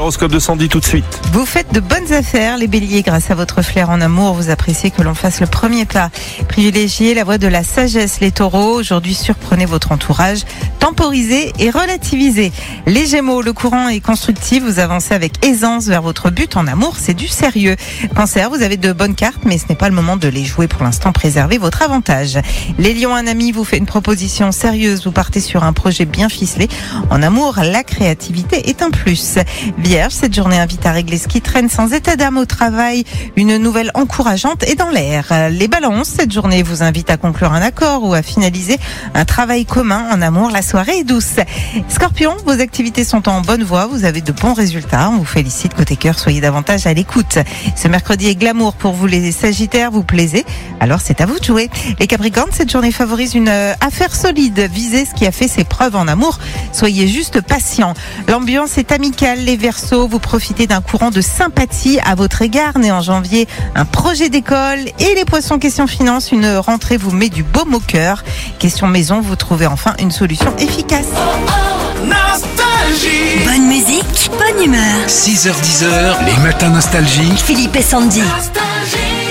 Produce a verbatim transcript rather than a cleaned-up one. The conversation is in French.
Horoscope de Sandy tout de suite. Vous faites de bonnes affaires, les béliers, grâce à votre flair en amour, vous appréciez que l'on fasse le premier pas. Privilégiez la voie de la sagesse, les taureaux. Aujourd'hui, surprenez votre entourage, temporisez et relativisez. Les gémeaux, le courant est constructif, vous avancez avec aisance vers votre but en amour, c'est du sérieux. Cancer, vous avez de bonnes cartes, mais ce n'est pas le moment de les jouer pour l'instant, préservez votre avantage. Les lions, un ami vous fait une proposition sérieuse, vous partez sur un projet bien ficelé. En amour, la créativité est un plus. Vierge, cette journée invite à régler ce qui traîne sans état d'âme au travail. Une nouvelle encourageante est dans l'air. Les balances, cette journée vous invite à conclure un accord ou à finaliser un travail commun. En amour, la soirée est douce. Scorpion, vos activités sont en bonne voie. Vous avez de bons résultats. On vous félicite. Côté cœur, soyez davantage à l'écoute. Ce mercredi est glamour pour vous les sagittaires. Vous plaisez. Alors c'est à vous de jouer. Les capricornes, cette journée favorise une affaire solide. Visez ce qui a fait ses preuves en amour. Soyez juste patient. L'ambiance est amicale. Les Verseaux, vous profitez d'un courant de sympathie à votre égard. Né en janvier, un projet d'école. Et les poissons, question finance, une rentrée vous met du baume au cœur. Question maison, vous trouvez enfin une solution efficace. Nostalgie. Bonne musique, bonne humeur. six heures dix, les matins nostalgie. Philippe et Sandy. Nostalgie.